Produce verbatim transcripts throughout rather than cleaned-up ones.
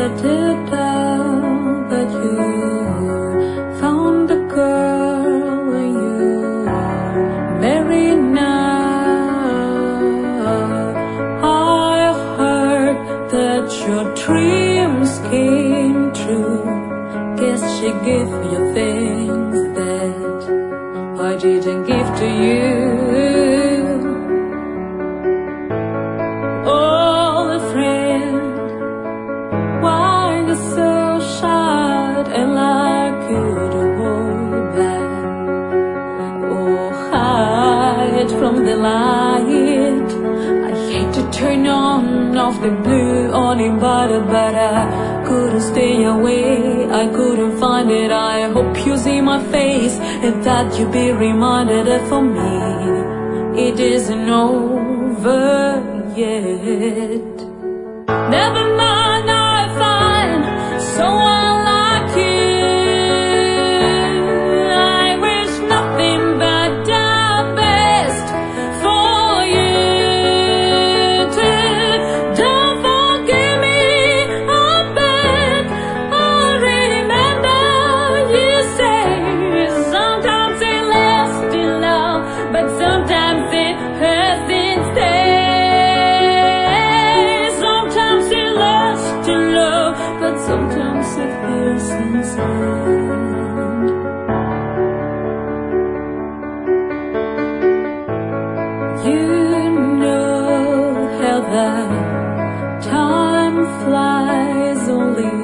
it out that you found a girl and you are married now. I heard that your dreams came true. Guess she gave you things that I didn't give to you. Old friend, why you so shy and like you to hold back? Oh, hide from the light. I hate to turn on off the blue uninvited, but I couldn't stay away. I couldn't find it. I hope you see my face and that you be reminded that for me it isn't over yet. Never mind, I find someone like you. I wish nothing but the best for you too. Don't forgive me, I'm back. I remember you say sometimes it lasts in love, but sometimes it hurts instead. Sometimes it hurts inside. You know how that time flies. Only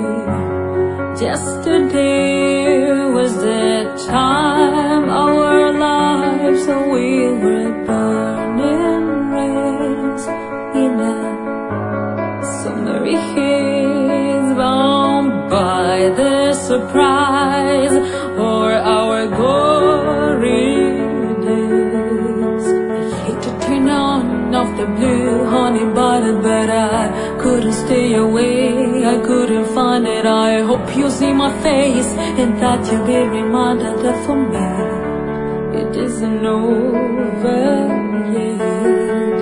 yesterday was the time our lives we were burning rays in a summery haze, bound by the surprise or our glory days. I hate to turn on off the blue honey butter, but I couldn't stay away. I couldn't find it. I hope you see my face and that you'll be reminded that for me it isn't over yet.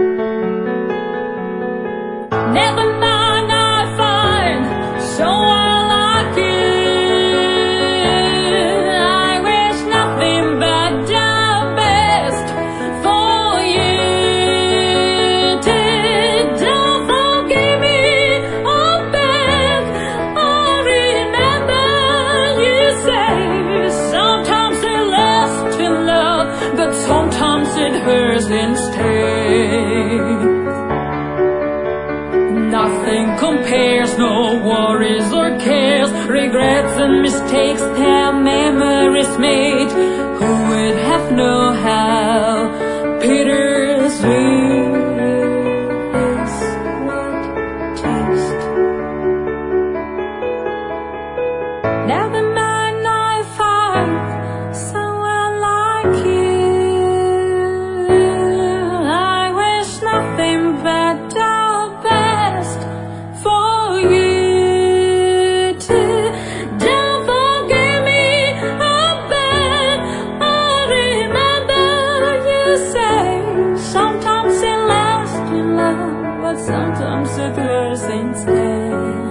Never mind, I find someone like you. I wish nothing but the best for you too. Don't forgive me, I'm back. I remember you say sometimes it lasts in love, but sometimes it hurts instead. Nothing compares, no worries or cares, regrets and mistakes that memories made. Who would have known how bittersweet is what taste? Never mind, I find someone like you. I wish nothing but the best for you too. Don't forgive me, I'm bad. I remember you say sometimes it lasts in love, but sometimes it hurts instead.